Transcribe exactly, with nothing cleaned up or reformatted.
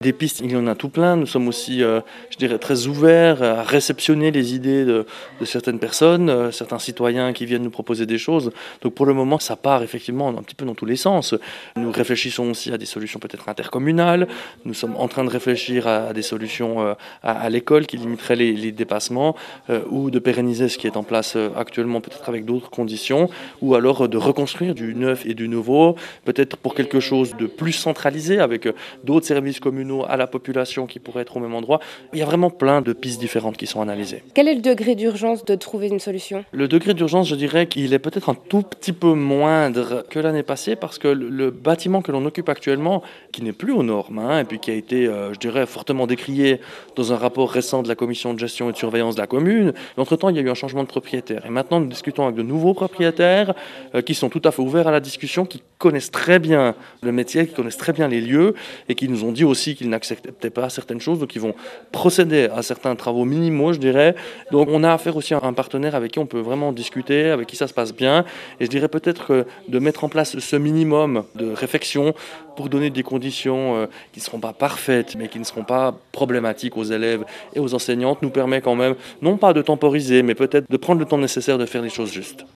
Des pistes, il y en a tout plein. Nous sommes aussi, euh, je dirais, très ouverts à réceptionner les idées de, de certaines personnes, euh, certains citoyens qui viennent nous proposer des choses. Donc pour le moment, ça part effectivement un petit peu dans tous les sens. Nous réfléchissons aussi à des solutions peut-être intercommunales. Nous sommes en train de réfléchir à des solutions euh, à, à l'école qui limiteraient les, les dépassements euh, ou de pérenniser ce qui est en place euh, actuellement, peut-être avec d'autres conditions, ou alors euh, de reconstruire du neuf et du nouveau, peut-être pour quelque chose de plus centralisé avec euh, d'autres services communaux à la population qui pourraient être au même endroit. Il y a vraiment plein de pistes différentes qui sont analysées. Quel est le degré d'urgence de trouver une solution? Le degré d'urgence, je dirais qu'il est peut-être un tout petit peu moindre que l'année passée parce que le, le bâtiment que l'on occupe actuellement, qui n'est plus aux normes, hein, et puis qui a été, euh, je dirais, fortement décrié dans un rapport récent de la commission de gestion et de surveillance de la commune, entre-temps, il y a eu un changement de propriétaire. Et maintenant, nous discutons avec de nouveaux propriétaires euh, qui sont tout à fait ouverts à la discussion, qui connaissent très bien le métier, qui connaissent très bien les lieux et qui nous ont dit aussi qu'ils n'acceptaient pas certaines choses, donc ils vont procéder à certains travaux minimaux, je dirais. Donc on a affaire aussi à un partenaire avec qui on peut vraiment discuter, avec qui ça se passe bien. Et je dirais peut-être que de mettre en place ce minimum de réflexion pour donner des conditions euh, qui ne seront pas parfaites, mais qui ne seront pas problématiques aux élèves et aux enseignantes, nous permet quand même, non pas de temporiser, mais peut-être de prendre le temps nécessaire de faire les choses justes.